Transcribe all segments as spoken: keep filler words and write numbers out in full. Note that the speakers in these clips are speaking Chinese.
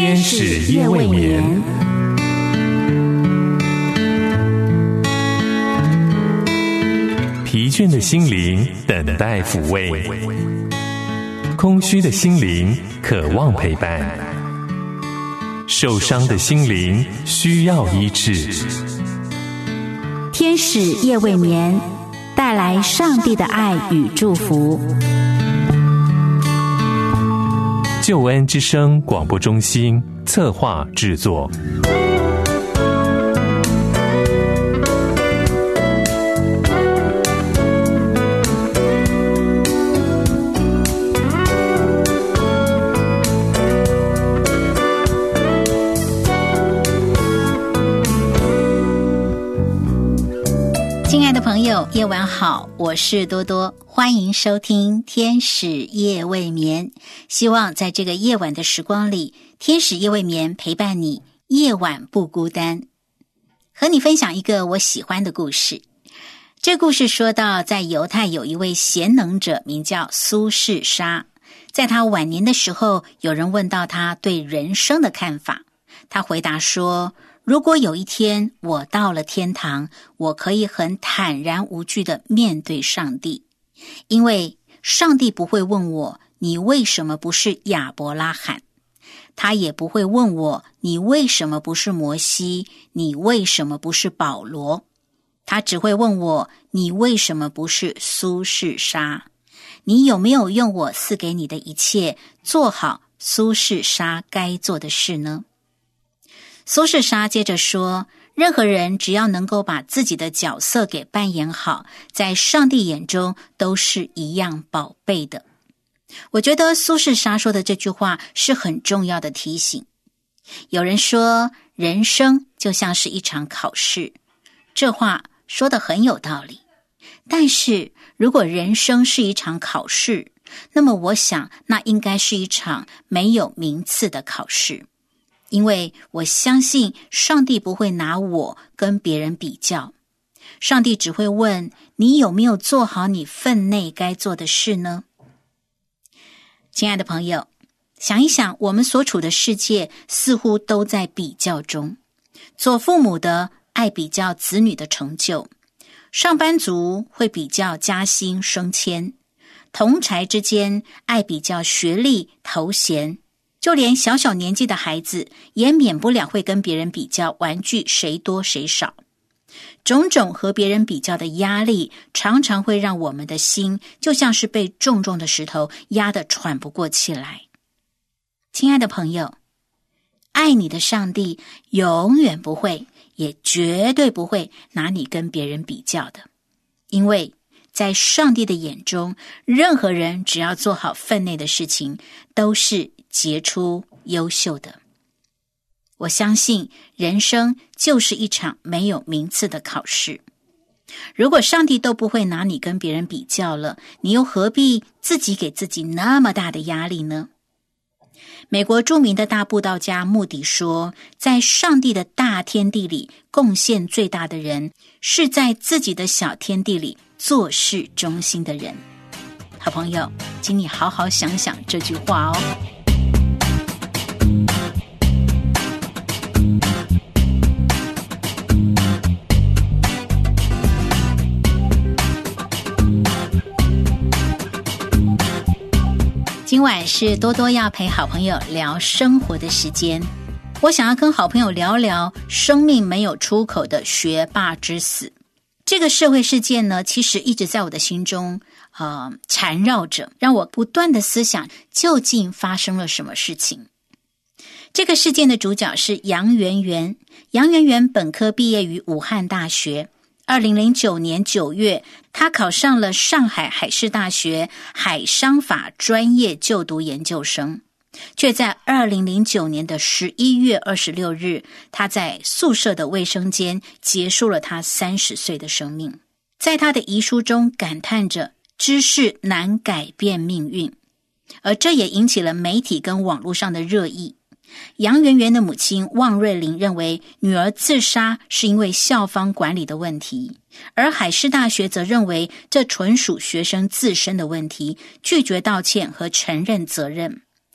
天使夜未眠。疲倦的心灵等待抚慰，空虚的心灵渴望陪伴，受伤的心灵需要医治。 天使夜未眠，带来上帝的爱与祝福。 救恩之声广播中心策划制作。 亲爱的朋友，夜晚好，我是多多，欢迎收听天使夜未眠。希望在这个夜晚的时光里，天使夜未眠陪伴你，夜晚不孤单。和你分享一个我喜欢的故事。这故事说到，在犹太有一位贤能者，名叫苏士沙。在他晚年的时候，有人问到他对人生的看法，他回答说，如果有一天我到了天堂，我可以很坦然无惧地面对上帝，因为上帝不会问我，你为什么不是亚伯拉罕？他也不会问我，你为什么不是摩西？你为什么不是保罗？他只会问我，你为什么不是苏士沙？你有没有用我赐给你的一切，做好苏士沙该做的事呢？苏士沙接着说，任何人只要能够把自己的角色给扮演好，在上帝眼中都是一样宝贝的。我觉得苏士沙说的这句话是很重要的提醒。有人说，人生就像是一场考试，这话说得很有道理。但是如果人生是一场考试，那么我想那应该是一场没有名次的考试。因为我相信上帝不会拿我跟别人比较，上帝只会问你有没有做好你分内该做的事呢？亲爱的朋友，想一想，我们所处的世界似乎都在比较中。做父母的爱比较子女的成就，上班族会比较加薪升迁，同侪之间爱比较学历头衔，就连小小年纪的孩子也免不了会跟别人比较玩具谁多谁少。种种和别人比较的压力，常常会让我们的心就像是被重重的石头压得喘不过气来。亲爱的朋友，爱你的上帝永远不会，也绝对不会拿你跟别人比较的，因为在上帝的眼中，任何人只要做好分内的事情，都是杰出优秀的。我相信人生就是一场没有名次的考试。如果上帝都不会拿你跟别人比较了，你又何必自己给自己那么大的压力呢？美国著名的大布道家穆迪说，在上帝的大天地里，贡献最大的人是在自己的小天地里做事忠心的人。好朋友，请你好好想想这句话哦。今晚是多多要陪好朋友聊生活的时间，我想要跟好朋友聊聊生命没有出口的学霸之死。这个社会事件呢，其实一直在我的心中呃缠绕着，让我不断的思想究竟发生了什么事情。这个事件的主角是杨圆圆。杨圆圆本科毕业于武汉大学，二零零九年九月，他考上了上海海事大学海商法专业就读研究生，却在二零零九年的十一月二十六日，他在宿舍的卫生间结束了他三十岁的生命。在他的遗书中感叹着知识难改变命运，而这也引起了媒体跟网络上的热议。杨圆圆的母亲汪瑞玲认为女儿自杀是因为校方管理的问题，而海事大学则认为这纯属学生自身的问题，拒绝道歉和承认责任。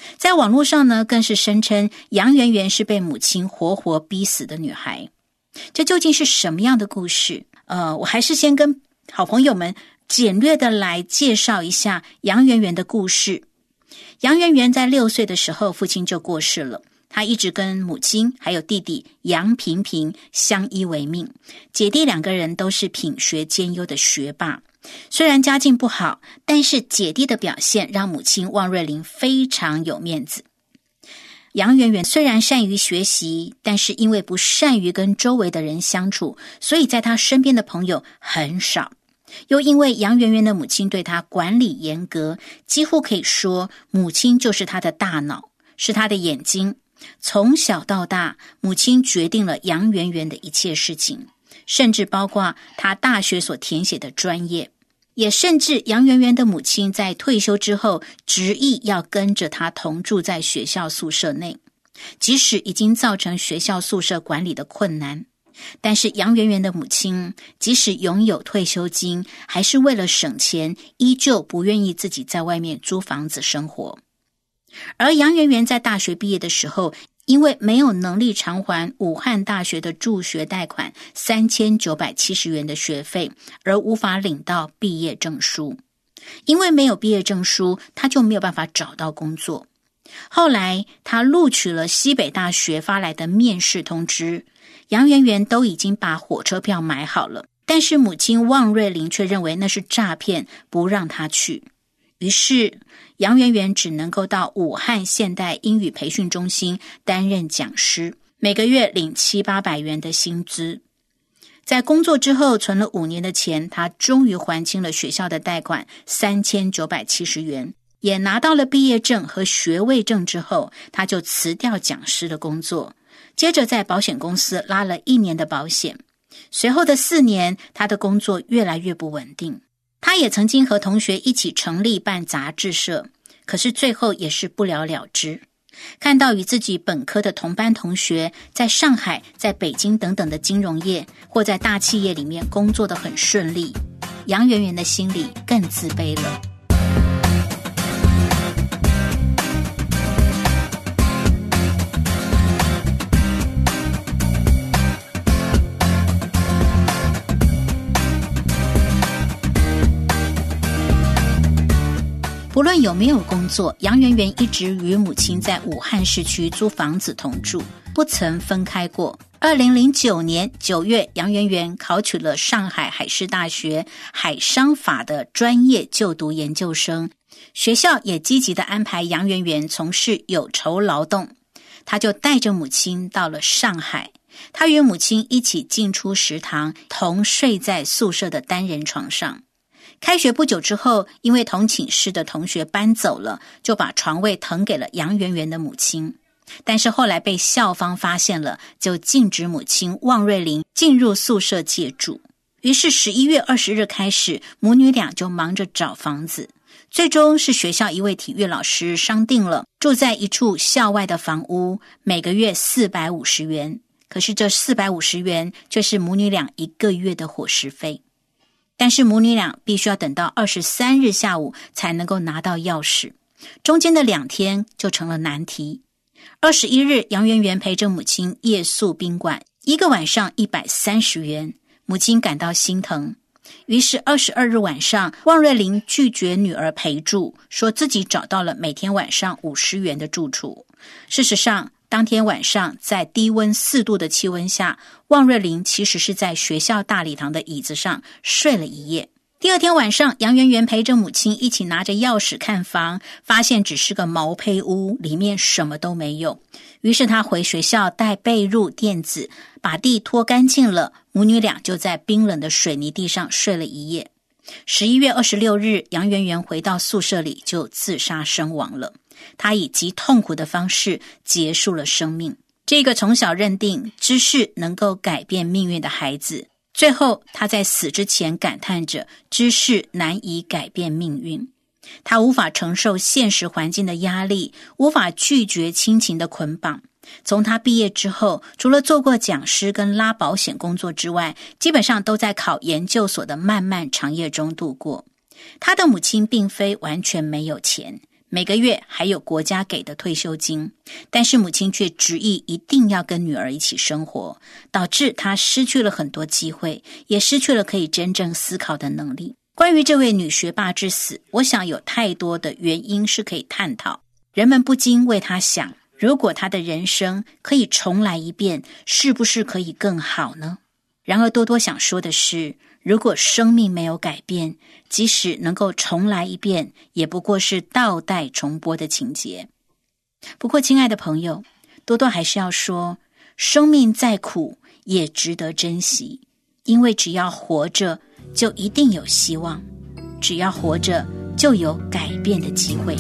在网络上呢，更是声称杨圆圆是被母亲活活逼死的女孩。这究竟是什么样的故事？呃，我还是先跟好朋友们简略的来介绍一下杨圆圆的故事。杨圆圆在六岁的时候，父亲就过世了。她一直跟母亲还有弟弟杨平平相依为命，姐弟两个人都是品学兼优的学霸。虽然家境不好，但是姐弟的表现让母亲汪瑞玲非常有面子。杨圆圆虽然善于学习，但是因为不善于跟周围的人相处，所以在她身边的朋友很少。又因为杨圆圆的母亲对她管理严格，几乎可以说母亲就是她的大脑，是她的眼睛。从小到大，母亲决定了杨圆圆的一切事情，甚至包括她大学所填写的专业，也甚至杨圆圆的母亲在退休之后执意要跟着她同住在学校宿舍内，即使已经造成学校宿舍管理的困难，但是杨圆圆的母亲即使拥有退休金，还是为了省钱，依旧不愿意自己在外面租房子生活。而杨圆圆在大学毕业的时候，因为没有能力偿还武汉大学的助学贷款三千九百七十元的学费，而无法领到毕业证书。因为没有毕业证书，他就没有办法找到工作。后来他录取了西北大学发来的面试通知，杨圆圆都已经把火车票买好了，但是母亲汪瑞玲却认为那是诈骗，不让他去。于是杨圆圆只能够到武汉现代英语培训中心担任讲师，每个月领七八百元的薪资。在工作之后存了五年的钱，他终于还清了学校的贷款三千九百七十元，也拿到了毕业证和学位证之后，他就辞掉讲师的工作，接着在保险公司拉了一年的保险。随后的四年，他的工作越来越不稳定。他也曾经和同学一起成立办杂志社，可是最后也是不了了之。看到与自己本科的同班同学在上海、在北京等等的金融业或在大企业里面工作得很顺利，杨圆圆的心里更自卑了。不论有没有工作，杨圆圆一直与母亲在武汉市区租房子同住，不曾分开过。二零零九年九月，杨圆圆考取了上海海事大学海商法的专业就读研究生，学校也积极的安排杨圆圆从事有酬劳动。她就带着母亲到了上海，她与母亲一起进出食堂，同睡在宿舍的单人床上。开学不久之后，因为同寝室的同学搬走了，就把床位腾给了杨圆圆的母亲。但是后来被校方发现了，就禁止母亲汪瑞玲进入宿舍借住。于是十一月二十日开始，母女俩就忙着找房子。最终是学校一位体育老师商定了，住在一处校外的房屋，每个月四百五十元。可是这四百五十元却是母女俩一个月的伙食费。但是母女俩必须要等到二十三日下午才能够拿到钥匙，中间的两天就成了难题。二十一日，杨圆圆陪着母亲夜宿宾馆，一个晚上一百三十元，母亲感到心疼。于是二十二日晚上，汪瑞玲拒绝女儿陪住，说自己找到了每天晚上五十元的住处。事实上，当天晚上在低温四度的气温下，汪瑞玲其实是在学校大礼堂的椅子上睡了一夜。第二天晚上，杨圆圆陪着母亲一起拿着钥匙看房，发现只是个毛坯屋，里面什么都没有。于是她回学校带被褥垫子，把地拖干净了，母女俩就在冰冷的水泥地上睡了一夜。十一月二十六日，杨圆圆回到宿舍里就自杀身亡了。她以极痛苦的方式结束了生命。这个从小认定知识能够改变命运的孩子，最后他在死之前感叹着知识难以改变命运。他无法承受现实环境的压力，无法拒绝亲情的捆绑。从他毕业之后，除了做过讲师跟拉保险工作之外，基本上都在考研究所的漫漫长夜中度过。他的母亲并非完全没有钱， 每个月还有国家给的退休金，但是母亲却执意一定要跟女儿一起生活，导致她失去了很多机会，也失去了可以真正思考的能力。关于这位女学霸之死，我想有太多的原因是可以探讨，人们不禁为她想，如果她的人生可以重来一遍，是不是可以更好呢？然而多多想说的是，如果生命没有改变，即使能够重来一遍，也不过是倒带重播的情节。不过亲爱的朋友，多多还是要说，生命再苦也值得珍惜，因为只要活着就一定有希望，只要活着就有改变的机会。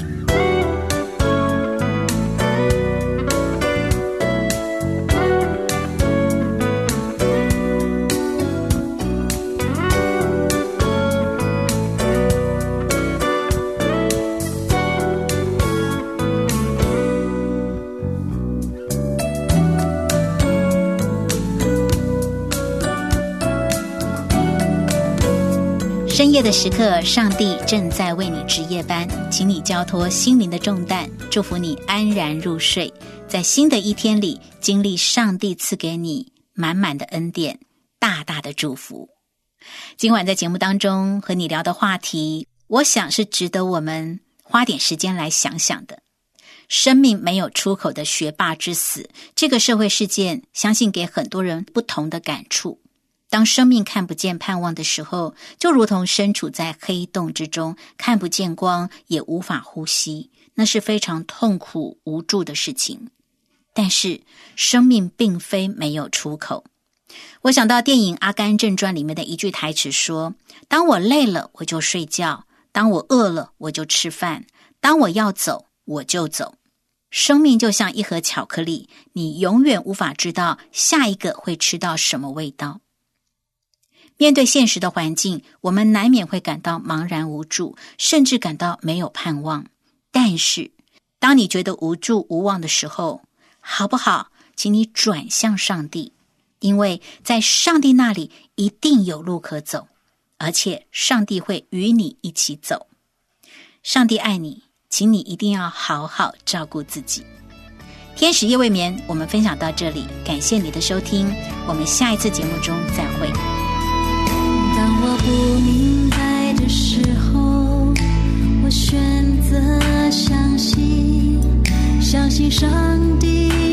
深夜的时刻，上帝正在为你值夜班，请你交托心灵的重担，祝福你安然入睡，在新的一天里经历上帝赐给你满满的恩典，大大的祝福。今晚在节目当中和你聊的话题，我想是值得我们花点时间来想想的。生命没有出口的学霸之死，这个社会事件相信给很多人不同的感触。当生命看不见盼望的时候，就如同身处在黑洞之中，看不见光，也无法呼吸，那是非常痛苦无助的事情。但是生命并非没有出口。我想到电影《阿甘正传》里面的一句台词说，当我累了我就睡觉，当我饿了我就吃饭，当我要走我就走。生命就像一盒巧克力，你永远无法知道下一个会吃到什么味道。面对现实的环境，我们难免会感到茫然无助，甚至感到没有盼望。但是当你觉得无助无望的时候，好不好，请你转向上帝，因为在上帝那里一定有路可走，而且上帝会与你一起走。上帝爱你，请你一定要好好照顾自己。天使夜未眠，我们分享到这里，感谢你的收听，我们下一次节目中再会。 当我不明白的时候，我选择相信，相信上帝